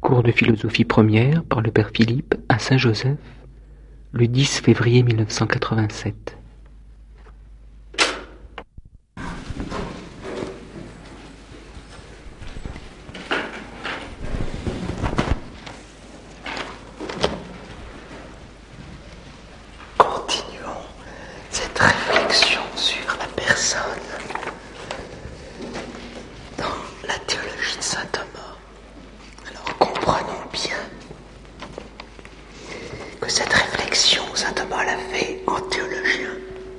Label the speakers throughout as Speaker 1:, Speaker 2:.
Speaker 1: Cours de philosophie première par le père Philippe à Saint-Joseph, le 10 février 1987.
Speaker 2: Continuons cette réflexion sur la personne dans la théologie de saint Thomas. Alors comprenons bien que cette réflexion, saint Thomas l'a fait en théologien.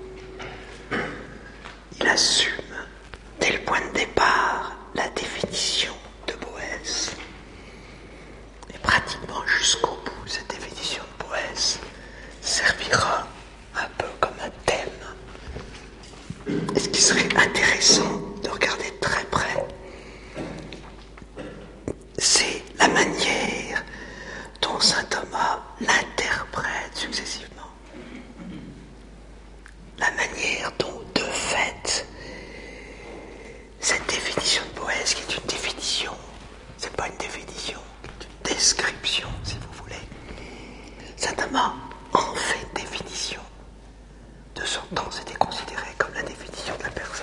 Speaker 2: Il assume dès le point de départ la définition de Boèce. Et pratiquement jusqu'au bout, cette définition de Boèce servira un peu comme un thème. Et ce qui serait intéressant de regarder de très près, c'est la manière dont saint Thomas l'interprète successivement. La manière dont, de fait, cette définition de Boèce, qui est une définition, c'est pas une définition, c'est une description, si vous voulez. Saint Thomas en fait une définition. De son temps, c'était considéré comme la définition de la personne.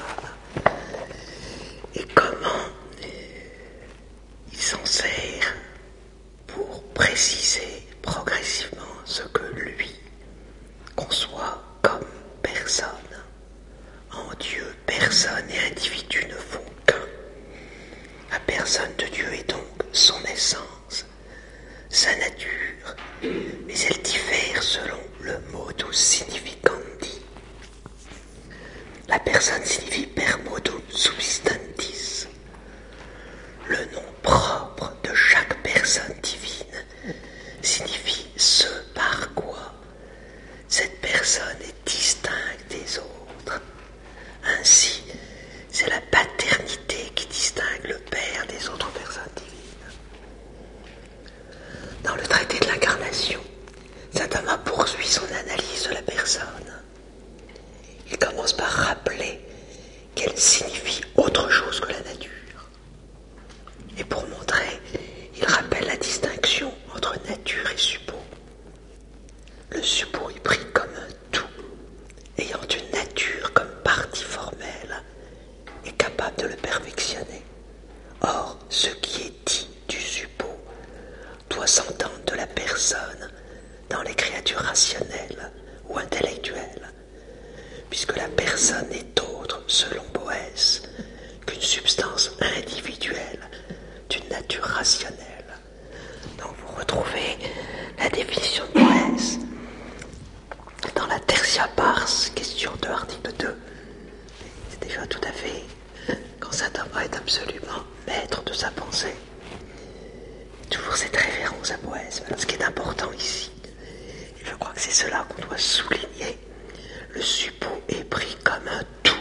Speaker 2: Et comment il s'en sert pour préciser progressivement ce que lui conçoit comme personne. En Dieu, personne et individu ne font qu'un. La personne de Dieu est donc son essence, sa nature, mais elle diffère selon le modus significandi. La personne signifie per modum subsistentis. Le nom propre de chaque personne divine signifie ce par quoi cette personne est distincte des autres. Ainsi, c'est la paternité qui distingue le Père des autres personnes divines. Dans le traité de l'incarnation, saint Thomas poursuit son analyse de la personne. Il commence par rappeler qu'elle signifie autre chose que la nature. Et pour montrer, il rappelle la distinction entre nature et suppôt. Le suppôt est pris comme un tout, ayant une nature comme partie formelle et capable de le perfectionner. Or, ce qui est dit du suppôt doit s'entendre de la personne dans les créatures rationnelles ou intellectuelles, puisque la personne n'est autre, selon Boèce, qu'une substance individuelle d'une nature rationnelle. Donc vous retrouvez la définition de Boèce dans la Tertia Pars, question 2, article 2. C'est déjà tout à fait quand saint Thomas est absolument maître de sa pensée. Toujours cette référence à Boèce. Alors ce qui est important ici, et je crois que c'est cela qu'on doit souligner, le suppôt est pris comme un tout,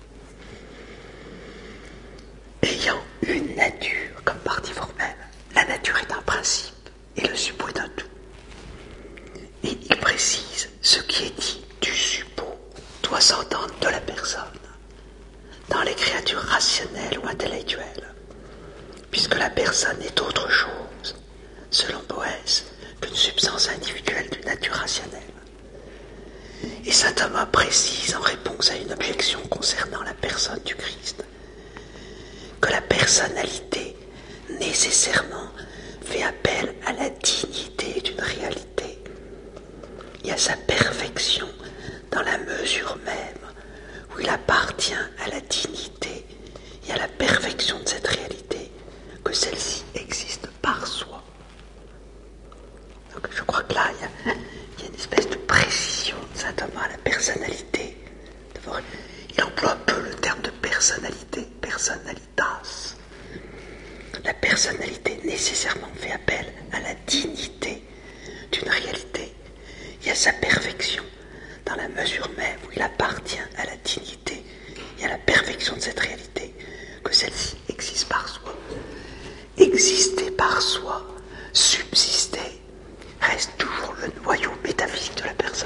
Speaker 2: ayant une nature comme partie formelle. La nature est un principe et le suppôt est un tout. Et il précise, ce qui est dit du suppôt doit s'entendre de la personne dans les créatures rationnelles ou intellectuelles, puisque la personne n'est autre chose, selon Boèce, qu'une substance individuelle d'une nature rationnelle. Et saint Thomas précise en réponse à une objection concernant la personne du Christ que la personnalité nécessairement fait appel à la dignité d'une réalité et à sa perfection dans la mesure même où il appartient à la dignité et à la perfection de cette réalité que celle-ci existe par soi. Donc je crois que là, il y a une espèce de précision de saint Thomas à la personnalité. D'abord, il emploie peu le terme de personnalité, personalitas. La personnalité nécessairement fait appel à la dignité d'une réalité et à sa perfection dans la mesure même où il appartient à la dignité et à la perfection de cette réalité que celle-ci existe par soi. Exister par soi, subsister, reste toujours le noyau métaphysique de la personne.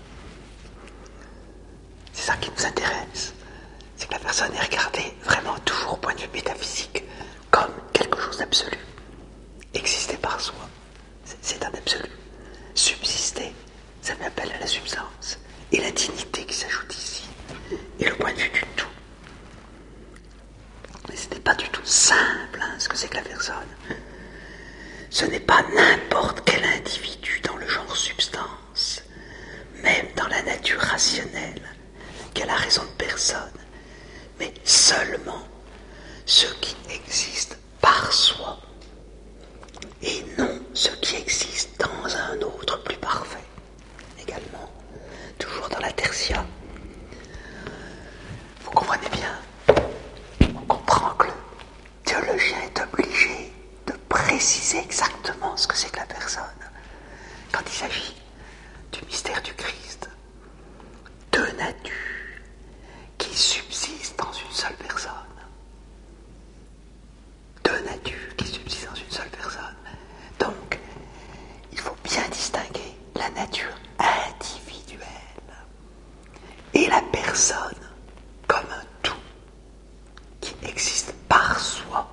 Speaker 2: C'est ça qui nous intéresse. C'est que la personne est regardée vraiment toujours au point de vue métaphysique comme quelque chose d'absolu, existant. exister par soi. C'est un absolu. Subsister, ça m'appelle à la substance. Et la dignité qui s'ajoute ici. Et le point de vue du tout. Mais ce n'est pas du tout simple, ce que c'est que la personne. Ce n'est pas n'importe quel individu dans le genre substance, même dans la nature rationnelle, qui a la raison de personne, mais seulement ce qui existe par soi, et non ce qui existe dans un autre plus parfait, également, toujours dans la tertia. Vous comprenez bien, on comprend que le théologien est obligé de préciser exactement ce que c'est que la personne, quand il s'agit du mystère du Christ, deux natures qui subsistent dans une seule personne. Deux natures qui subsistent dans une seule personne. Donc, il faut bien distinguer la nature individuelle et la personne comme un tout qui existe par soi.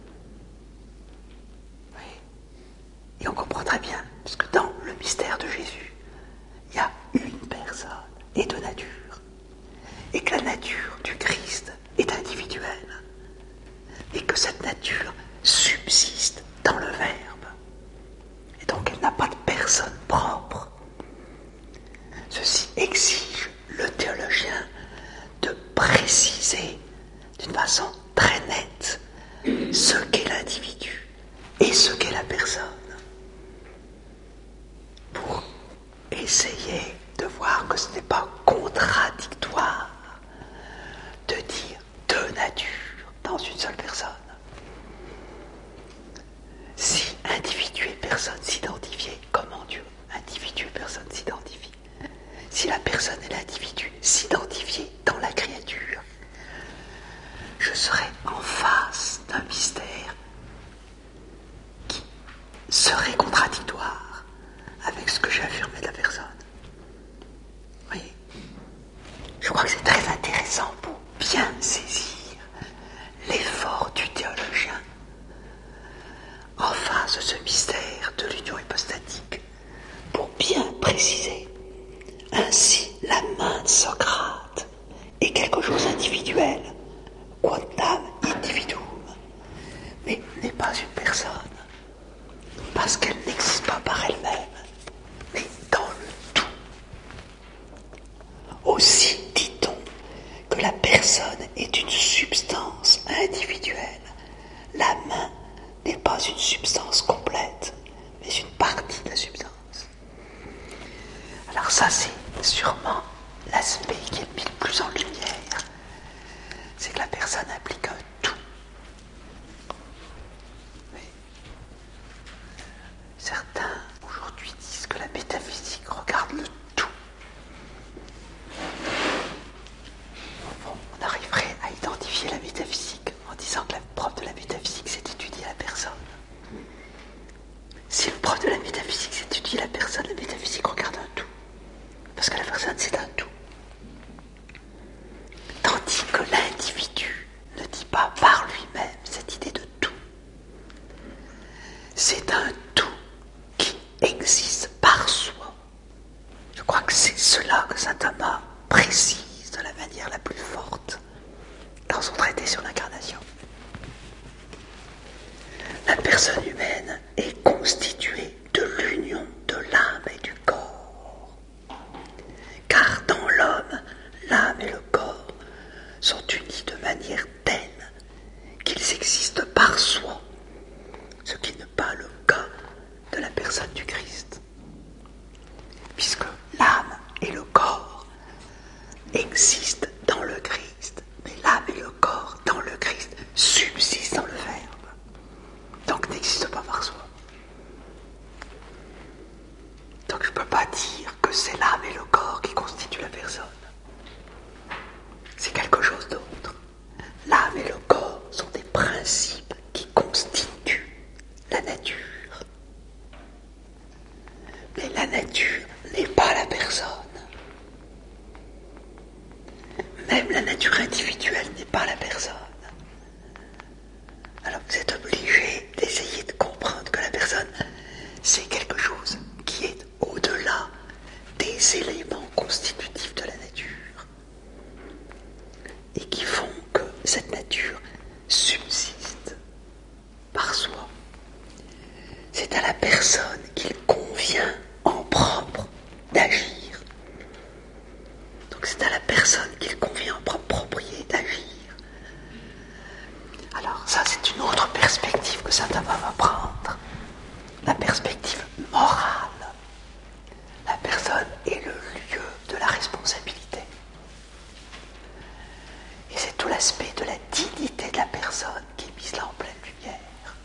Speaker 2: Oui. Et on comprend très bien, parce que dans le mystère de Jésus, il y a une personne et deux natures. Et que la nature du Christ est individuelle. Et que cette nature subsiste dans le Verbe. Et donc elle n'a pas de personne propre. Ceci exige le théologien de préciser d'une façon très nette ce qu'est l'individu et ce qu'est la personne. Pour essayer de voir que ce n'est pas contradictoire de dire deux natures dans une seule personne. Si individu et personne s'identifiaient, comment Dieu, individu et personne s'identifient? Si la personne et l'individu s'identifiaient dans la créature, je serais en face d'un mystère qui serait contradictoire avec ce que j'ai affirmé de la personne. Oui. Je crois que c'est très intéressant pour bien saisir l'effort du théologien en face de ce mystère de l'union hypostatique, pour bien préciser. Ainsi, la main de Socrate est quelque chose d'individuel, quantam individuum, mais n'est pas une personne, parce qu'elle n'existe pas par elle-même, mais dans le tout. Aussi dit-on que la personne est une substance individuelle. La main n'est pas une substance complète, mais une partie de la substance. Alors ça, c'est sûrement l'aspect qui est mis le plus en lumière. C'est que la personne implique un tout. Oui. Certains, aujourd'hui, disent que la métaphysique regarde le tout. On arriverait à identifier la métaphysique en disant que le prof de la métaphysique, c'est étudier la personne. Si le prof de la métaphysique, c'est étudier la personne, la métaphysique regarde un tout. Parce que la personne, c'est un tout. Tandis que l'individu ne dit pas par lui-même cette idée de tout. C'est un tout qui existe par soi. Je crois que c'est cela que saint Thomas précise de la manière la plus forte dans son traité sur l'incarnation. La personne humaine est constituée de l'union de l'âme et du corps. Car dans l'homme, l'âme et le corps sont unis de manière telle qu'ils existent par soi, ce qui n'est pas le cas de la personne du Christ. Puisque l'âme et le corps existent dans le Christ, mais l'âme et le corps dans le Christ subsistent dans le Verbe, donc n'existent pas par soi. Donc je ne peux pas dire que c'est l'âme et le corps qui constituent la personne. C'est quelque chose d'autre. L'âme et le corps sont des principes qui constituent la nature. Mais la nature n'est pas la personne. Même la nature individuelle n'est pas la personne. Alors vous êtes obligé d'essayer de comprendre que la personne c'est à la personne qu'il convient en propre d'agir. Donc c'est à la personne qu'il convient en propre propriété d'agir. Alors ça, c'est une autre perspective que saint Thomas va prendre, la perspective morale. La personne est le lieu de la responsabilité. Et c'est tout l'aspect de la dignité de la personne qui est mise là en pleine lumière.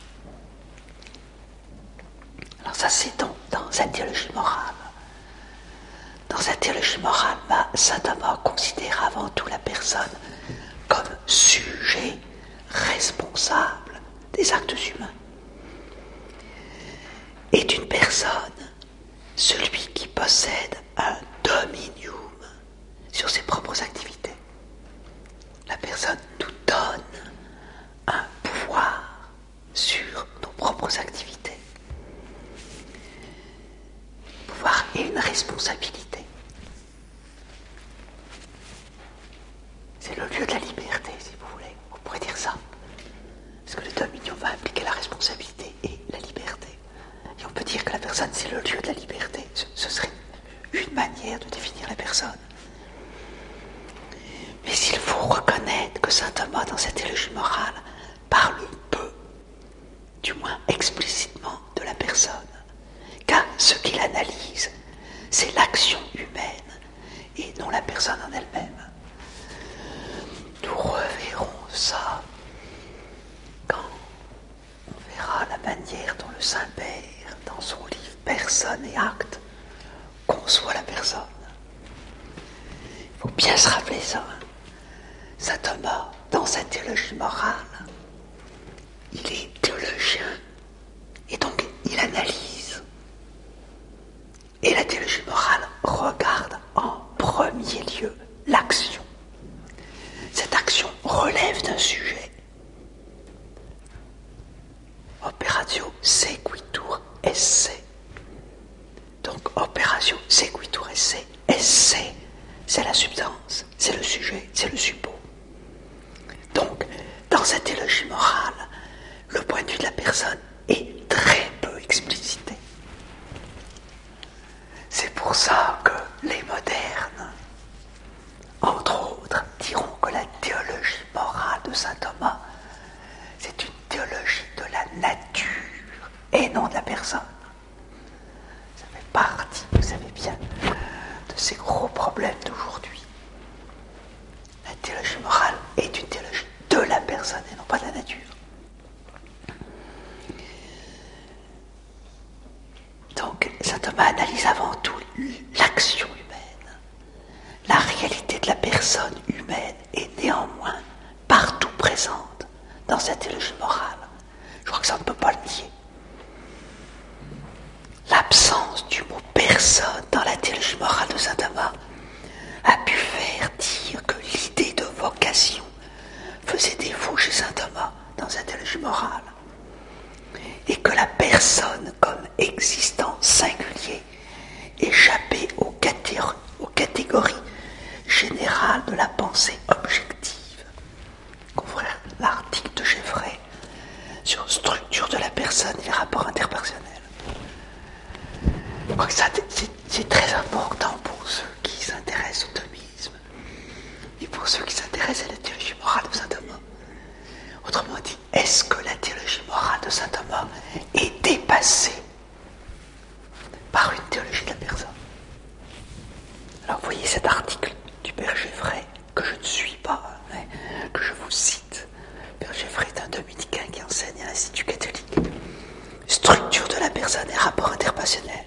Speaker 2: Alors ça, c'est dans sa théologie morale. Dans sa théologie morale, saint Thomas considère avant tout la personne comme sujet responsable des actes humains. Est une personne celui qui possède un dominium sur ses propres activités. La personne nous donne un pouvoir sur nos propres activités. Un pouvoir et une responsabilité. C'est le lieu de la liberté, si vous voulez. On pourrait dire ça. Parce que le dominium va impliquer la responsabilité et la liberté. Et on peut dire que la personne, c'est le lieu de la liberté. Ce serait une manière de définir la personne. Mais il faut reconnaître que saint Thomas, dans sa théologie morale, parle peu, du moins explicitement, de la personne. Car ce qu'il analyse, c'est l'action humaine et non la personne en elle-même. Nous reverrons ça quand on verra la manière dont le Saint-Père, dans son livre Personne et acte, conçoit la personne. Il faut bien se rappeler ça. Saint Thomas, dans sa théologie morale, il est théologien et donc il analyse. Et la théologie morale regarde en premier lieu l'action. Cette action relève d'un sujet. Operatio sequitur esse. Donc, operatio sequitur esse. Esse, c'est la substance, c'est le sujet, c'est le suppôt. Donc, dans sa théologie morale, le point de vue de la personne est très peu explicité. C'est pour ça que les modernes, entre autres, diront que la théologie morale de saint Thomas, c'est une théologie de la nature et non de la personne. Ça fait partie, vous savez bien, de ces gros problèmes d'aujourd'hui. La théologie morale est une théologie de la personne et non pas de la nature. Donc, saint Thomas analyse avant tout l'action humaine. La réalité de la personne humaine est néanmoins partout présente dans sa théologie morale. Je crois que ça, on ne peut pas le nier. L'absence du mot personne dans la théologie morale de saint Thomas a pu faire dire que l'idée de vocation faisait défaut chez saint Thomas dans sa théologie morale. Et que la personne comme existant singulier échappait aux catégories générales de la pensée objective. Couvrez l'article de Geoffrey sur structure de la personne et les rapports interpersonnels. Je crois que ça, c'est très important pour ceux qui s'intéressent au thomisme et pour ceux qui s'intéressent à la théologie morale de saint Thomas. Autrement dit, est-ce que la théologie morale de saint Thomas est dépassée par une théologie de la personne? Alors vous voyez cet article du Père Geoffrey, que je ne suis pas, mais que je vous cite. Le Père Geoffrey est un dominicain qui enseigne à l'Institut catholique. Structure de la personne et rapport interpassionnel.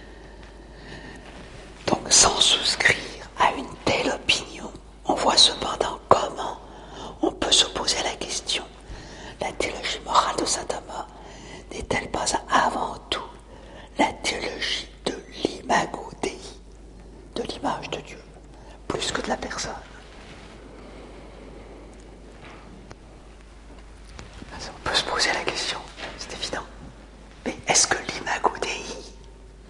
Speaker 2: Donc sans souscrire à une telle opinion, on voit cependant comment on peut se poser la question. La théologie morale de saint Thomas n'est-elle pas avant tout la théologie de l'imago Dei, de l'image de Dieu, plus que de la personne? On peut se poser la question, c'est évident. Mais est-ce que l'imago Dei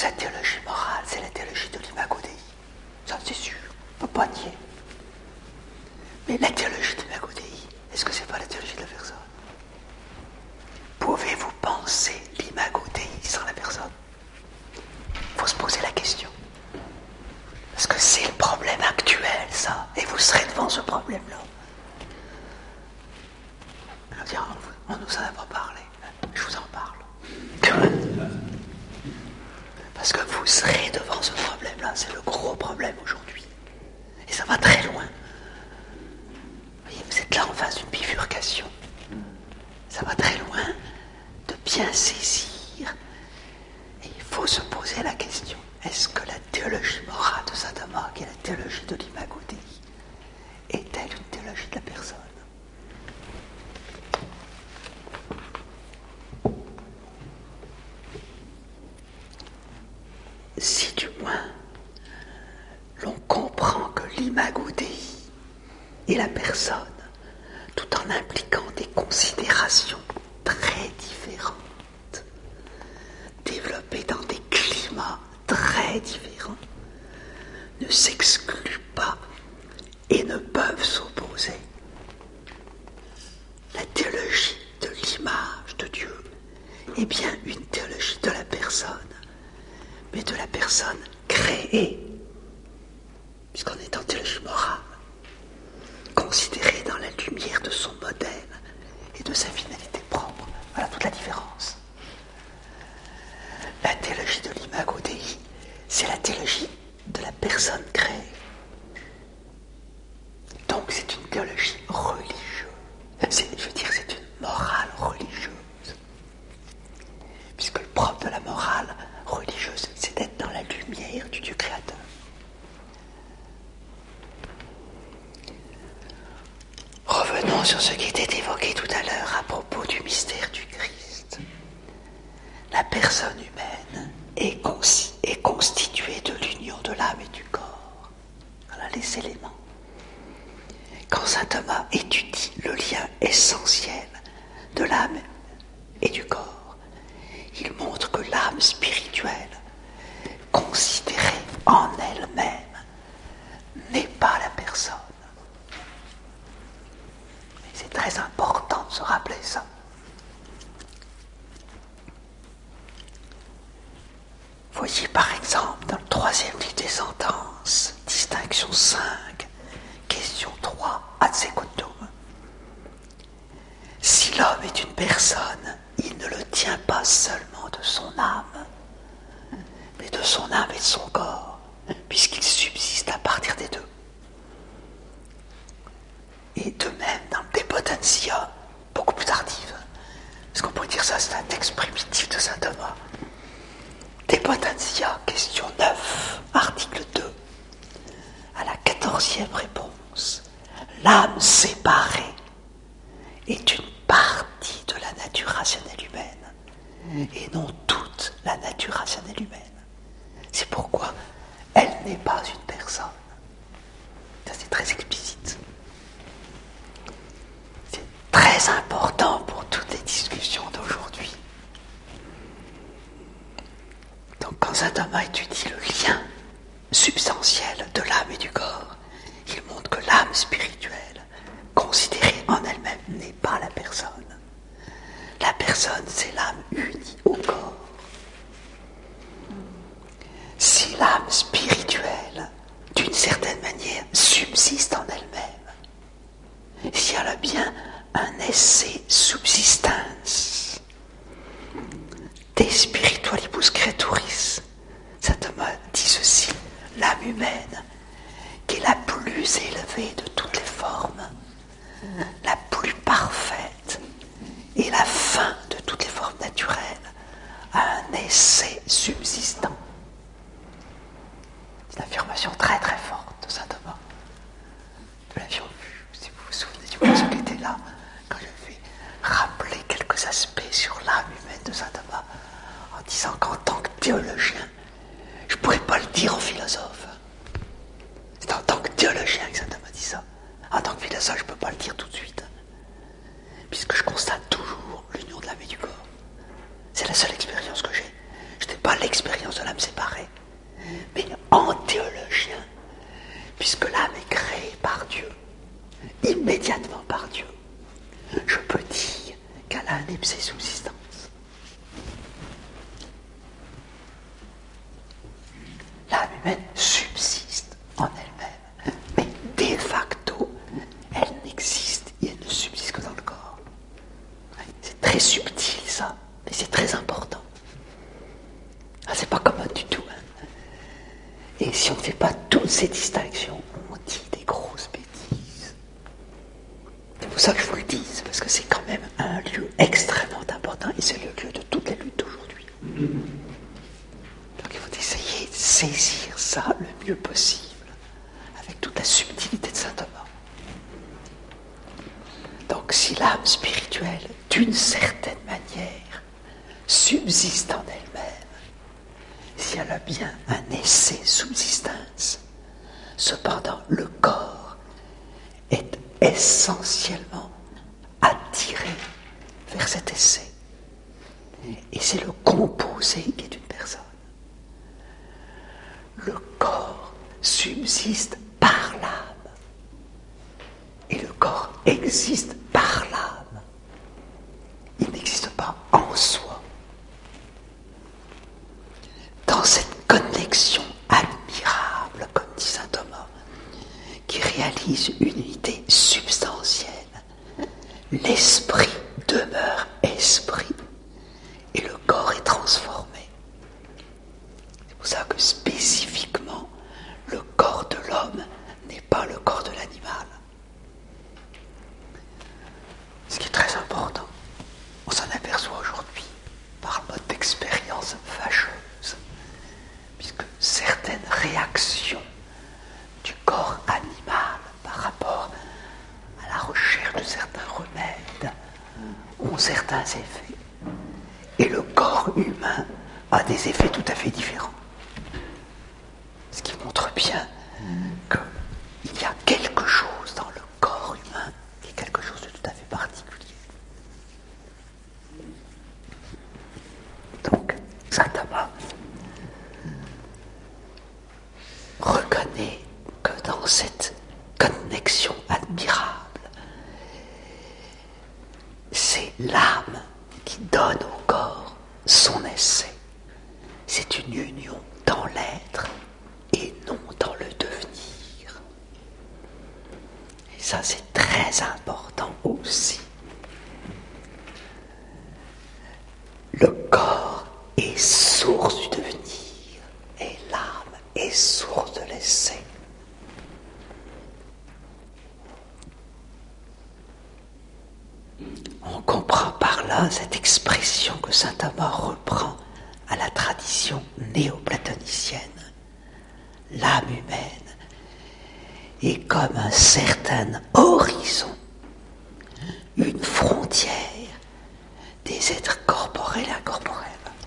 Speaker 2: cette théologie morale, c'est la théologie de l'imago Dei. Ça, c'est sûr, on ne peut pas nier. Mais la théologie de l'imago Dei, est-ce que c'est pas la théologie de la personne? Pouvez-vous penser l'imago Dei sans la personne? Il faut se poser la question. Parce que c'est le problème actuel, ça. Et vous serez devant ce problème-là. On nous en a pas parlé. Je vous en parle. Parce que vous serez devant ce problème-là. C'est le gros problème aujourd'hui. Et ça va très loin. Vous voyez, vous êtes là en face d'une bifurcation. Ça va très loin de bien saisir. Et il faut se poser la question. Est-ce que la théologie morale de saint Thomas, qui est la théologie de l'imago Dei, est-elle une théologie de la personne? Si du moins l'on comprend que l'imago Dei est la personne, tout en impliquant des considérations très différentes, développées dans des climats très différents, ne s'excluent pas et ne peuvent s'opposer. La théologie de l'image de Dieu est bien une théologie de la personne, mais de la personne créée, puisqu'on est en théologie morale, considérée dans la lumière de son modèle et de sa finalité propre. Voilà toute la différence. La théologie de l'imago Dei, c'est la théologie de la personne créée. Donc c'est une théologie religieuse. Je veux dire, c'est une morale religieuse. Puisque le propre de la morale religieuse, c'est d'être dans la lumière du Dieu créateur. Revenons sur ce qui était évoqué tout à l'heure à propos du mystère du Christ. La personne humaine est constituée de l'union de l'âme et du corps. Voilà les éléments. Quand saint Thomas étudie le lien essentiel de l'âme et du corps, il montre que l'âme spirituelle, considérée en elle-même, n'est pas la personne. Et c'est très important de se rappeler ça. Voyez par exemple dans le 3e livre des Sentences, distinction 5, question 3, ad secundum. Si l'homme est une personne, il ne le tient pas seulement de son âme, mais de son âme et de son corps, puisqu'il subsiste à partir des deux. Et de même dans le De Potentia, beaucoup plus tardive, parce qu'on pourrait dire ça, c'est un texte primitif de saint Thomas. De Potentia, question 9, article 2, à la 14e réponse. L'âme séparée est une partie de la nature rationnelle humaine, et non toute la nature rationnelle humaine. C'est pourquoi elle n'est pas une personne. Ça, c'est très explicite. C'est très important pour toutes les discussions d'aujourd'hui. Donc, quand saint Thomas étudie le lien substantiel de l'âme et du corps, il montre que l'âme spirituelle, considérée en elle-même, n'est pas la personne. La personne, c'est l'âme unie au corps. Si l'âme spirituelle, d'une certaine manière, subsiste en elle-même, si elle a bien un essai subsistens, de spiritualibus creaturis, saint Thomas dit ceci, l'âme humaine, qui est la plus élevée de toutes les formes, la plus parfaite et la fin de toutes les formes naturelles, a un essai subsistant. C'est une affirmation très très forte de saint Thomas. Nous l'avions vu, si vous vous souvenez du moment qui était là, quand je vais rappeler quelques aspects sur l'âme humaine de saint Thomas, en disant qu'en tant que théologien, je ne pourrais pas le dire en philosophe. C'est en tant que théologien que saint Thomas dit ça. En tant que philosophe, je ne peux pas le dire tout de suite. Puisque je constate toujours l'union de l'âme et du corps. C'est la seule expérience que j'ai. Je n'ai pas l'expérience de l'âme séparée, mais en théologien, puisque l'âme est créée par Dieu, immédiatement par Dieu, je peux dire qu'elle a un ipse subsistance. L'âme humaine subsiste en elle-même, mais de facto, elle n'existe et elle ne subsiste que dans le corps. C'est très subtil ça, mais c'est très important. Ah, c'est pas commun du tout. Et si on ne fait pas toutes ces distinctions, on dit des grosses bêtises. C'est pour ça que je vous le dis, parce que c'est quand même un lieu extrêmement important et c'est le lieu de toutes les luttes d'aujourd'hui. Donc il faut essayer de saisir ça le mieux possible, avec toute la subtilité de saint Thomas. Donc si l'âme spirituelle, d'une certaine manière, subsiste en elle-même, si elle a bien un essai subsistance, cependant le corps est essentiellement attiré vers cet essai. Et c'est le composé qui est une personne. Le corps subsiste par l'âme. Et le corps existe par l'âme. Il n'existe pas en soi. Dans cette connexion admirable, comme dit saint Thomas, qui réalise une unité substantielle, l'esprit demeure esprit et le corps est transformé. C'est pour ça que spécifiquement, le corps de l'homme n'est pas le corps de l'animal. Ce qui est très important, on s'en aperçoit aujourd'hui par le mode d'expérience fâcheuse, puisque certaines réactions du corps animal par rapport à la recherche de certains remèdes ont certains effets, et le corps humain a des effets tout à fait différents. Ce qui montre bien qu'il y a quelque chose dans le corps humain qui est quelque chose de tout à fait particulier. Donc, saint Thomas reconnaît que dans cette connexion admirable, c'est l'âme qui donne au corps son essai. C'est une union dans l'être et non dans le devenir. Et ça, c'est très important aussi. Le corps est source du devenir et l'âme est source de l'essai. On comprend par là cette expression que saint Thomas reprend à la tradition néoplatonicienne. L'âme humaine est comme un certain horizon, une frontière des êtres corporels et incorporels.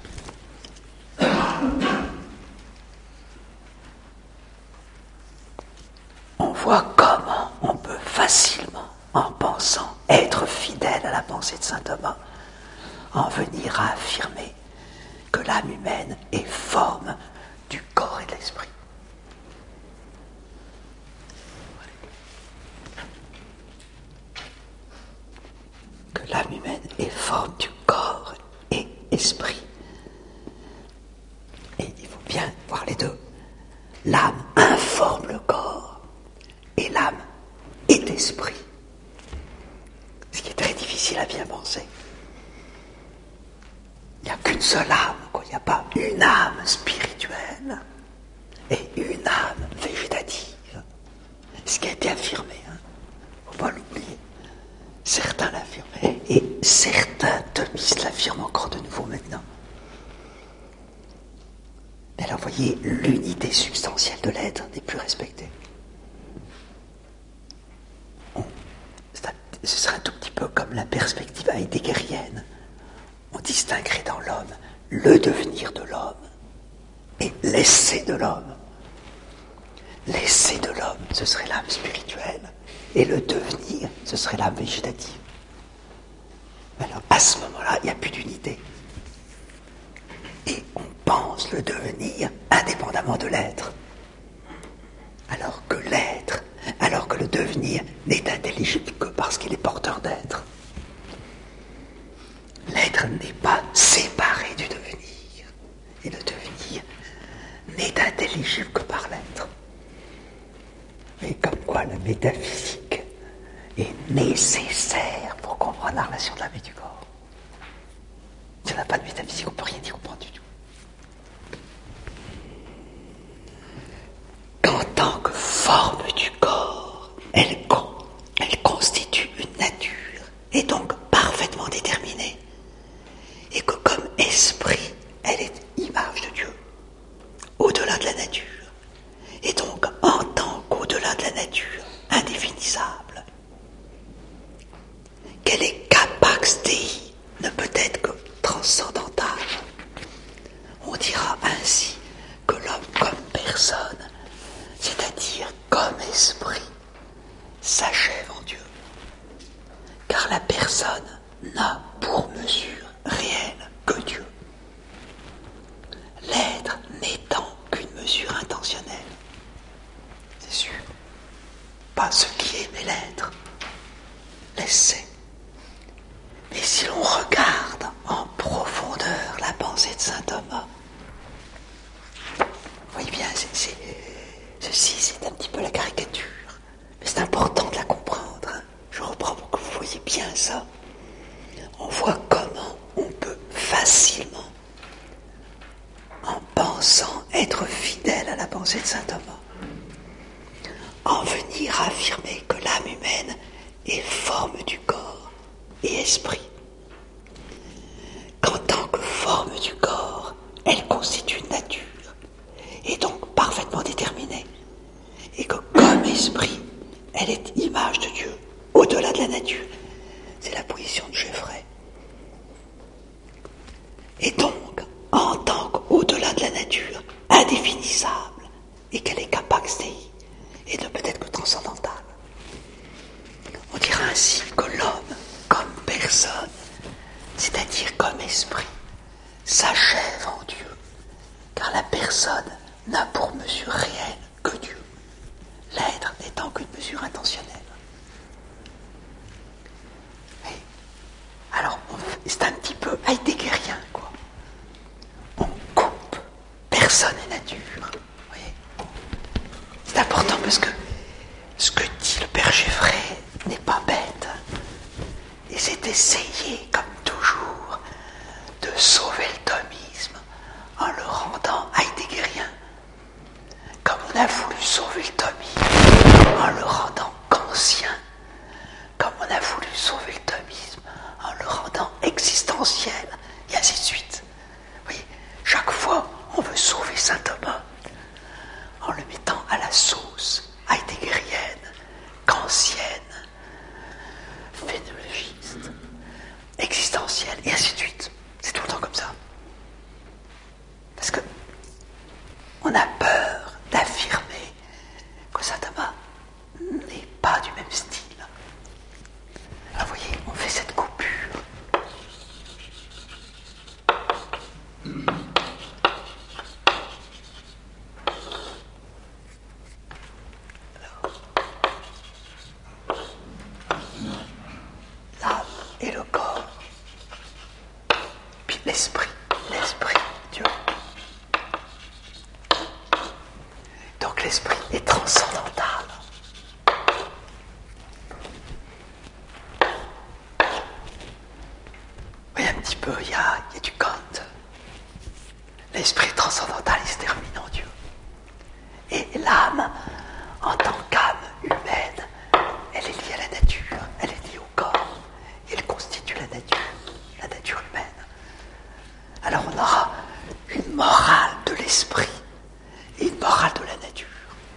Speaker 2: On voit comment on peut facilement, en pensant être fidèle à la pensée de saint Thomas, en venir à affirmer que l'âme humaine est forme du corps et de l'esprit. Que l'âme humaine est forme du corps et esprit. Et il faut bien voir les deux. L'âme informe le corps et l'âme est esprit. Ce qui est très difficile à bien penser. Il n'y a qu'une seule âme, quoi. Il n'y a pas une âme spirituelle et une âme végétative. Ce qui a été affirmé, il ne faut pas l'oublier. Certains l'affirmaient et certains thomistes l'affirment encore de nouveau maintenant. Mais alors, voyez, l'unité substantielle de l'être n'est plus respectée. Ce serait un tout petit peu comme la perspective heideggerienne. On distinguerait dans l'homme le devenir de l'homme et l'essai de l'homme. L'essai de l'homme, ce serait l'âme spirituelle, et le devenir, ce serait l'âme végétative. Alors, à ce moment-là, il n'y a plus d'unité. Et on pense le devenir indépendamment de l'être. Alors que le devenir n'est intelligible que parce qu'il est porteur d'être. L'être n'est pas séparé du devenir. Et le devenir n'est intelligible que par l'être. Et comme quoi la métaphysique est nécessaire pour comprendre la relation de l'âme et du corps. Si on n'a pas de métaphysique, on ne peut rien y comprendre du tout. Qu'en tant que forme du corps, elle constitue une nature, et donc parfaitement déterminée, et que comme esprit, elle est image de Dieu, au-delà de la nature, et donc en tant qu'au-delà de la nature, indéfinissable, qu'elle est capax Dei, ne peut être que transcendantale. On dira ainsi que l'homme comme personne, c'est-à-dire comme esprit, s'achève en Dieu. Car la personne n'a pour mesure réelle que Dieu. L'être n'étant qu'une mesure intentionnelle. C'est sûr. Pas ce qui est, mais l'être. L'essai. Mais si l'on regarde en profondeur la pensée de saint Thomas, vous voyez bien, ceci c'est un petit peu la caricature, mais c'est important de la comprendre. Hein. Je reprends pour que vous voyez bien ça. On voit comment on peut facilement, en pensant être fidèle à la pensée de saint Thomas, en venir à affirmer que l'âme humaine est forme du corps et esprit. Qu'en tant que forme du corps, elle constitue une nature, et donc parfaitement déterminée, et que comme esprit, elle est image de Dieu, au-delà de la nature. C'est la position de Geoffrey. Et donc, en tant qu'au-delà de la nature, indéfinissable, et qu'elle est capax Dei, et ne peut être que transcendantale. On dira ainsi que l'homme, comme personne, c'est-à-dire comme esprit, s'achève en Dieu, car la personne n'a pour mesure réelle que Dieu, l'être n'étant qu'une mesure intentionnelle. Et alors, c'est un petit peu heideggerien, quoi. On coupe personne et nature. Vous voyez, c'est important parce que ce que dit le père Geoffrey n'est pas bête. Et c'est essayer, comme toujours, de sauver le thomisme en le rendant heideggerien. Comme on a voulu sauver le thomisme en le rendant kantien. Comme on a voulu sauver le thomisme en le rendant existentiel. Et ainsi de suite. Vous voyez, chaque fois, on veut sauver saint Thomas en le mettant à la sauce heideggerienne, kantienne, phénologiste, existentielle, et ainsi de suite. C'est tout le temps comme ça. Parce que on a peur d'affirmer que saint Thomas n'est pas du même style. Alors vous voyez, on fait cette coupure. L'âme et le corps, puis l'esprit, Dieu. Donc l'esprit est transcendantal. Oui, un petit peu, il y a du Kant. L'esprit transcendantal, il se termine en Dieu. Et l'âme, en tant qu'âme humaine, elle est liée à la nature, elle est liée au corps, elle constitue la nature humaine. Alors on aura une morale de l'esprit et une morale de la nature.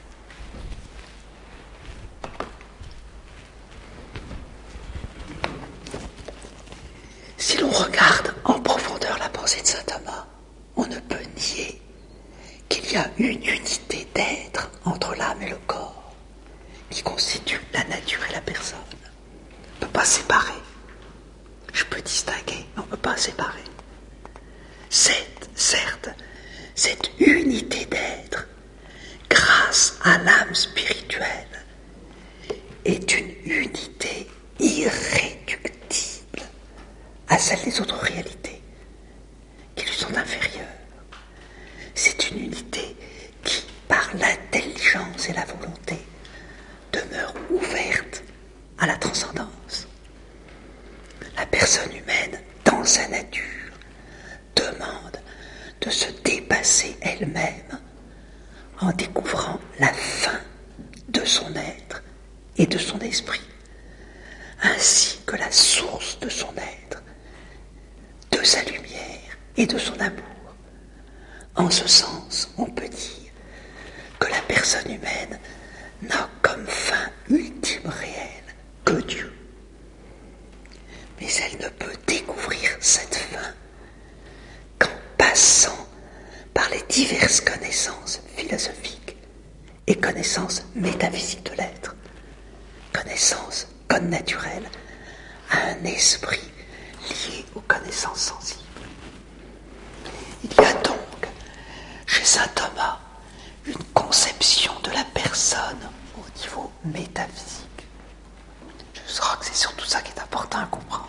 Speaker 2: Si l'on regarde en profondeur la pensée de saint Thomas, on ne peut nier qu'il y a une unité d'être entre l'âme et le corps qui constitue la nature et la personne. On ne peut pas séparer. Je peux distinguer, mais on ne peut pas séparer. Certes, cette unité d'être, grâce à l'âme spirituelle, est une unité irréductible à celle des autres réalités qui lui sont inférieures. C'est une unité qui, par l'intelligence et la volonté, demeure ouverte à la transcendance. La personne humaine, dans sa nature, demande de se dépasser elle-même en découvrant la fin de son être et de son esprit, ainsi que la source de son être, de sa lumière et de son amour. En ce sens, on peut dire que la personne humaine n'a comme fin ultime réelle que Dieu. Mais elle ne peut découvrir cette fin qu'en passant par les diverses connaissances philosophiques et connaissances métaphysiques de l'être, connaissances code naturel à un esprit lié aux connaissances sensibles. Il y a donc chez saint Thomas une conception de la personne au niveau métaphysique. Je crois que c'est surtout ça qui est important à comprendre.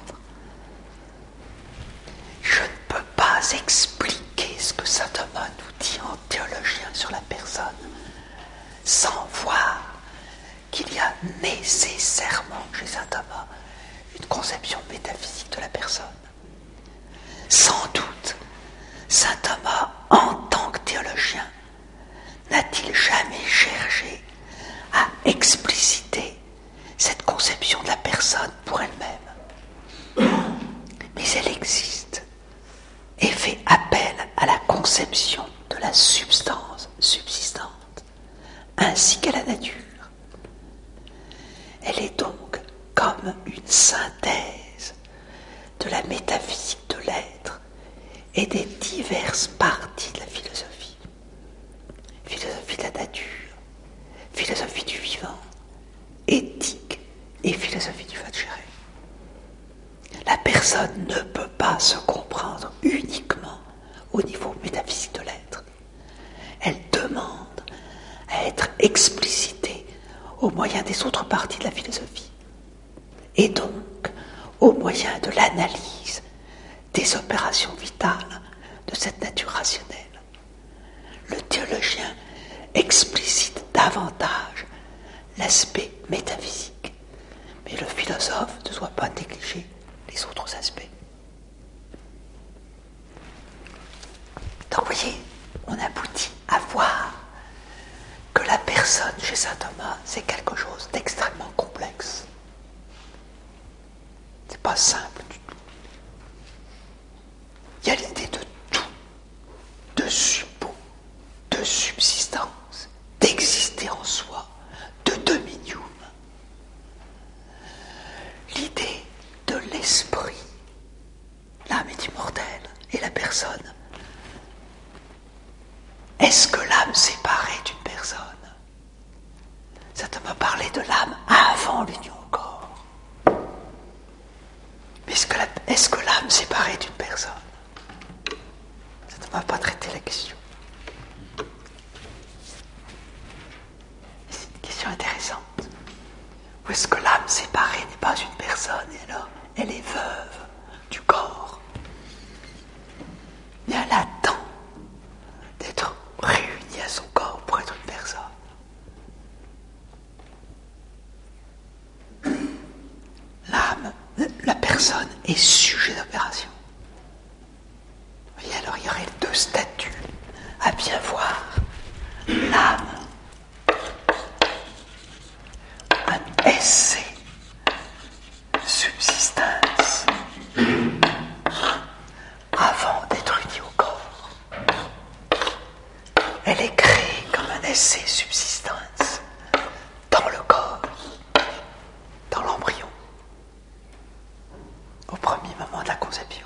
Speaker 2: Je ne peux pas expliquer ce que saint Thomas nous dit en théologien sur la personne sans voir qu'il y a nécessairement chez saint Thomas une conception métaphysique de la personne. Sans doute, saint Thomas, en tant que théologien, n'a-t-il jamais cherché à expliciter cette conception de la personne pour elle-même. Mais elle existe et fait appel à la conception de la substance subsistante, ainsi qu'à la nature. Elle est donc comme une synthèse de la métaphysique de l'être et des diverses parties de la philosophie. Philosophie de la nature, philosophie du vivant, éthique et philosophie du Fatschere. La personne ne peut pas se comprendre uniquement au niveau métaphysique de l'être. Elle demande à être explicitée au moyen des autres parties de la philosophie et donc au moyen de l'analyse des opérations vitales de cette nature rationnelle. Le théologien explicite davantage l'aspect métaphysique, mais le philosophe ne doit pas négliger les autres aspects. Donc vous voyez, on aboutit à voir que la personne chez saint Thomas, c'est quelque chose d'extrêmement complexe. C'est pas simple du tout. Il y a l'idée de tout, de suppos, de subsistance, d'exister en soi, de dominium. L'idée de l'esprit, l'âme est immortelle, et la personne. Est-ce que l'âme séparée d'une personne? Ça te m'a parlé de l'âme avant l'union au corps. Mais est-ce que l'âme séparée d'une personne? Ça ne m'a pas traité la question. C'est une question intéressante. Ou est-ce que l'âme séparée n'est pas une personne et alors elle est veuve du corps? Mais elle attend d'être réunie à son corps pour être une personne. L'âme, la personne est sujet d'opération. Vous voyez, alors il y aurait deux statuts à bien voir. L'âme, un essai, subsistance, avant d'être unie au corps. Elle est créée comme un essai subsistance dans le corps, dans l'embryon, au premier moment de la conception.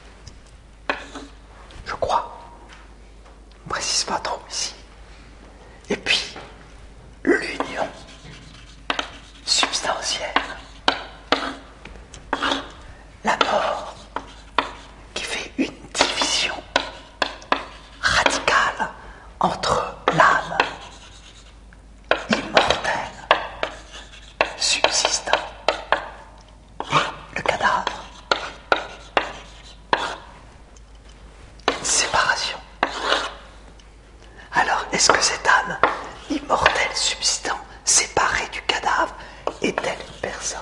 Speaker 2: Je crois. On ne précise pas trop ici. Et puis, l'union substantielle. La mort qui fait une division radicale que cette âme immortelle subsistant, séparée du cadavre, est-elle une personne?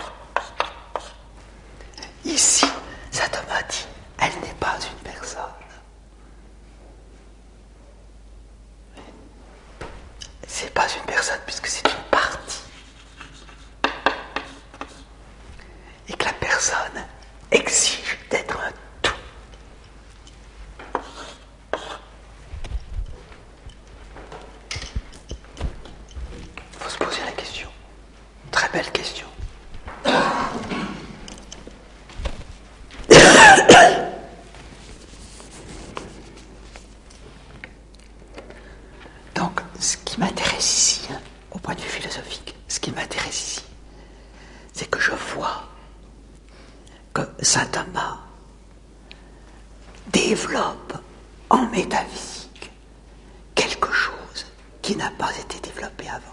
Speaker 2: Ici, saint Thomas dit, elle n'est pas une personne. C'est pas une personne puisque c'est une partie. Et que la personne exige d'être un tout. Il faut se poser la question. Très belle question. Donc, ce qui m'intéresse ici, au point de vue philosophique, ce qui m'intéresse ici, c'est que je vois que saint Thomas développe en métaphysique quelque chose qui n'a pas été développé avant.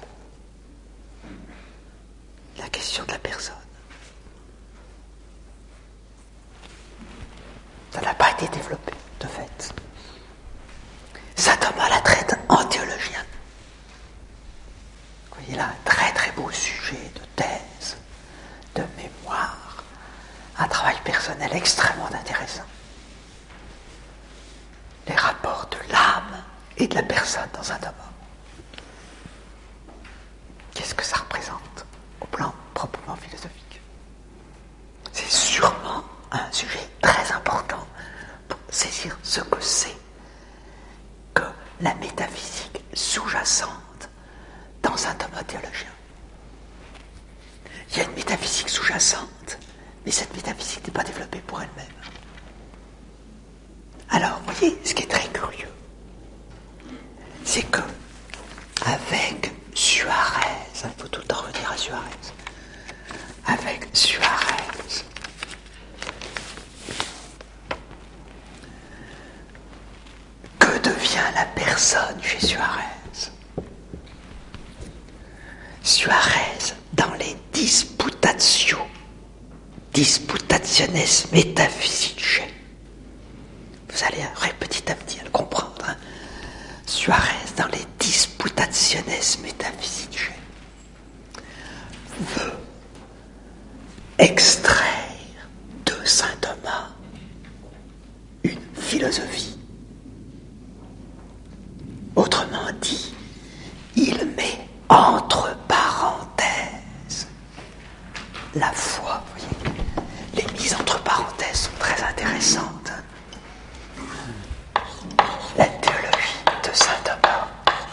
Speaker 2: La question de la personne. Ça n'a pas été développé, de fait. Saint Thomas la traite en théologien. Vous voyez là, un très très beau sujet de thèse, de mémoire, un travail personnel extrêmement intéressant. Les rapports de l'âme et de la personne dans Saint Thomas. Qu'est-ce que ça représente au plan proprement philosophique? C'est sûrement un sujet très important pour saisir ce que c'est que la métaphysique sous-jacente dans Saint Thomas théologien. Il y a une métaphysique sous-jacente, mais cette métaphysique n'est pas développée pour elle-même. Alors, vous voyez, ce qui est très curieux, c'est que, avec Suarez, il faut tout le temps revenir à Suarez, avec Suarez, que devient la personne chez Suarez? Suarez, dans les Disputationes Metaphysicae, vous allez petit à petit à le comprendre, hein? Suarez, dans les Disputationes Metaphysicae, veut extraire de saint Thomas une philosophie. Autrement dit, il met entre parenthèses la foi. Vous voyez, les mises entre parenthèses sont très intéressantes. La théologie de saint Thomas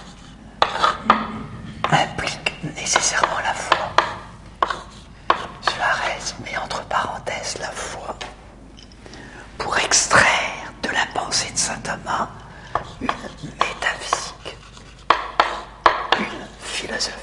Speaker 2: implique nécessairement la foi. Suarez met entre parenthèses la foi pour extraire de la pensée de saint Thomas une métaphysique, une philosophie.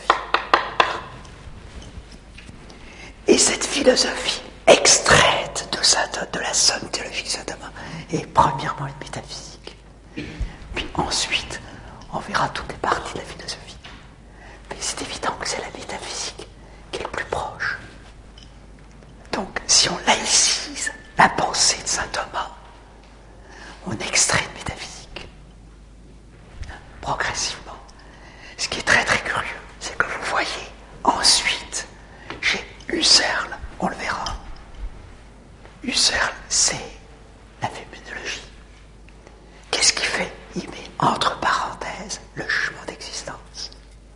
Speaker 2: Et cette philosophie extraite de la somme théologique de saint Thomas est premièrement une métaphysique. Puis ensuite, on verra toutes les parties de la philosophie. Mais c'est évident que c'est la métaphysique qui est le plus proche. Donc, si on laïcise la pensée de saint Thomas, on extrait une métaphysique. Progressivement. Ce qui est très très curieux, c'est que vous voyez ensuite, chez Husserl, on le verra. Husserl, c'est la phénoménologie. Qu'est-ce qu'il fait? Il met entre parenthèses le jugement d'existence.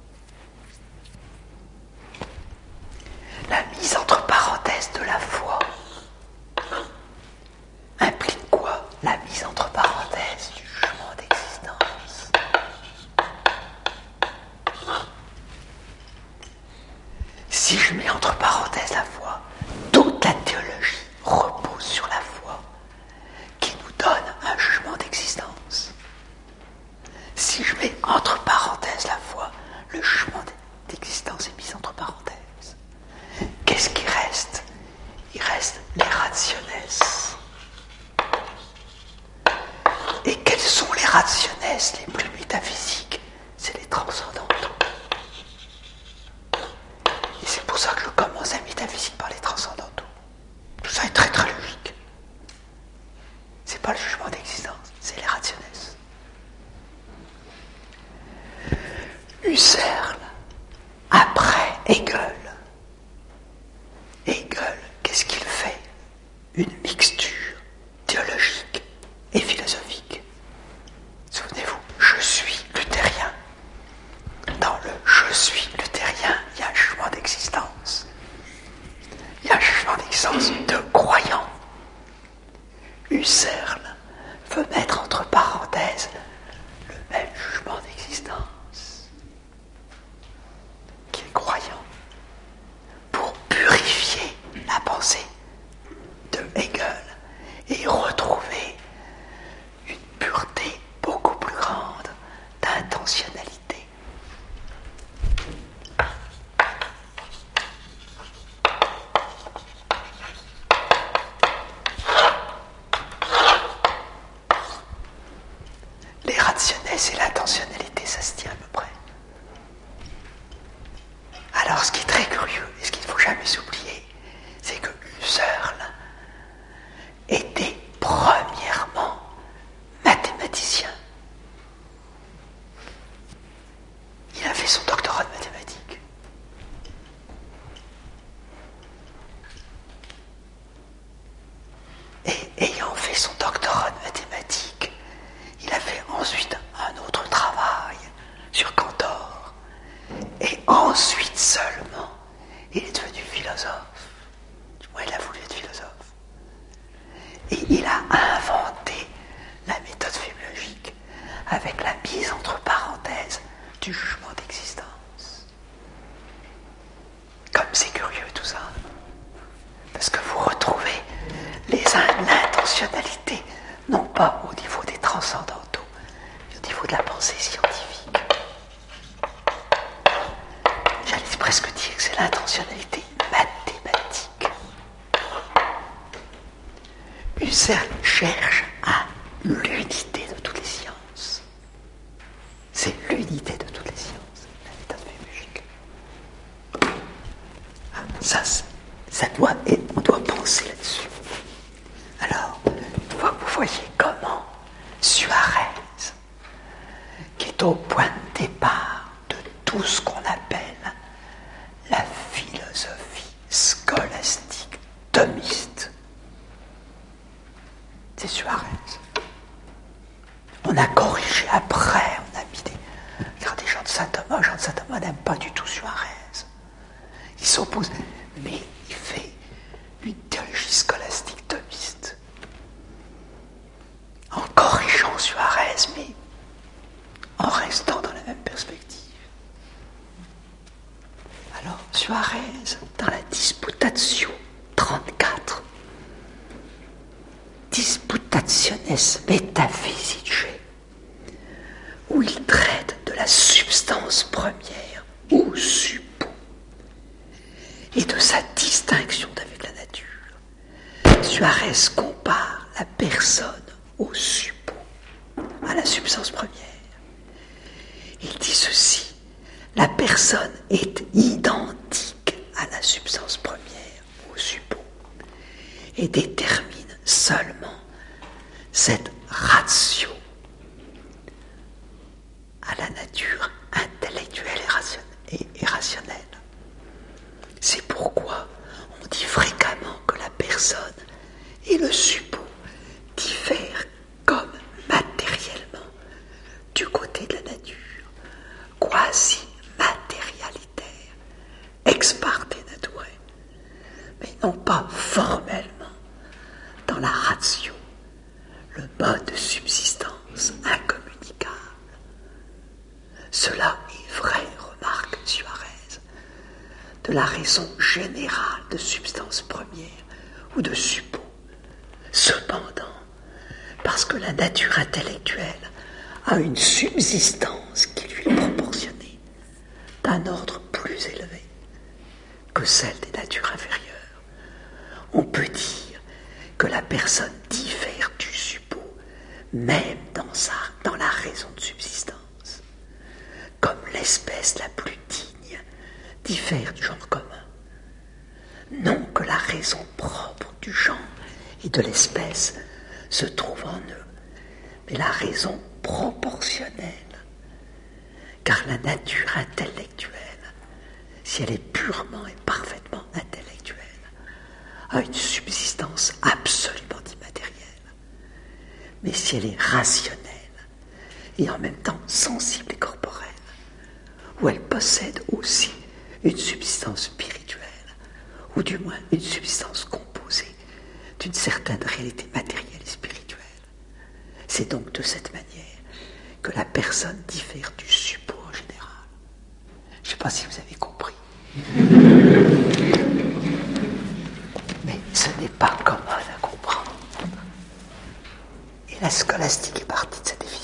Speaker 2: La mise entre parenthèses de la foi implique quoi? La mise entre parenthèses du jugement d'existence. Si je mets entre parenthèses la foi, toute la théologie repose sur la foi qui nous donne un jugement d'existence. Si je mets entre parenthèses la foi, le jugement d'existence est mis entre parenthèses. Qu'est-ce qui reste? Il reste les rationes. Et quels sont les rationes les plus métaphysiques? C'est les transcendantaux. Et c'est pour ça que je commence la métaphysique Husserl, après Hegel. Hegel, qu'est-ce qu'il fait? Une mixture théologique et philosophique. Souvenez-vous, je suis luthérien. Dans le je suis luthérien, il y a un jugement d'existence. Il y a un jugement d'existence de croyant. Husserl veut mettre entre parenthèses le même jugement d'existence qui est croyant pour purifier la pensée de Hegel et retrouver une pureté beaucoup plus grande d'intentionnalité. Les rationnels et l'intentionnalité, ça se tient à peu près. Alors, ce qui est très curieux, et ce qu'il ne faut jamais oublier, c'est que Husserl était premièrement mathématicien. Il a fait son doctorat de mathématiques. Et ayant fait son doctorat de mathématiques, il a fait ensuite un autre travail sur Cantor. Et ensuite seulement, il est devenu philosophe. Du moins, il a voulu être philosophe. Et il a inventé la méthode fémiologique avec la mise entre parenthèses du jugement d'existence. Comme c'est curieux tout ça. Parce que vous retrouvez l'intentionnalité, non pas au niveau des transcendantaux, mais au niveau de la pensée scientifique. J'allais presque dire que c'est l'intentionnalité mathématique. Husserl cherche à l'unité de toutes les sciences. C'est l'unité de toutes les sciences, la méthode fémiologique. On doit penser là-dessus. Alors, vous voyez comment Suarez, qui est au point de départ de tout ce qu'on appelle la philosophie scolastique thomiste, c'est Suarez. On a corrigé après, on a mis des... Regardez Jean de Saint-Thomas. Jean de Saint-Thomas n'aime pas du tout Suarez. Il s'oppose, mais il fait une théologie scolastique thomiste. En corrigeant Suarez, mais en restant dans la même perspective. Alors, Suarez, dans la Disputatio 34, Disputationes Metaphysicae, où il traite de la substance première ou suppos et de sa distinction avec la nature. Suarez compare la personne au suppos, à la substance première. Il dit ceci: la personne est identique à la substance première, au suppos, et détermine seulement cette ratio à la nature intellectuelle et rationnelle. C'est pourquoi on dit fréquemment que la personne et le suppos diffèrent comme matériellement du côté de la nature, quasi matérialitaire, ex parte natura, mais non pas formellement dans la ratio, le mode de subsistance incommunicable. Cela est vrai, remarque Suarez, de la raison générale de substance première ou de suppos. Cependant, parce que la nature intellectuelle a une subsistance qui lui est proportionnée d'un ordre plus élevé que celle des natures inférieures, on peut dire que la personne diffère du suppos même dans la raison de subsistance, comme l'espèce la plus digne diffère du genre commun. Non que la raison propre du genre et de l'espèce se trouve en eux, mais la raison proportionnelle Car la nature intellectuelle, si elle est purement et parfaitement intellectuelle, a une subsistance absolument immatérielle. Mais si elle est rationnelle et en même temps sensible et corporelle, où elle possède aussi une subsistance spirituelle, ou du moins une subsistance composée d'une certaine réalité matérielle et spirituelle, c'est donc de cette manière que la personne diffère du suppôt en général. Je ne sais pas si vous avez compris. Mais ce n'est pas commode à comprendre. Et la scolastique est partie de cette évidence.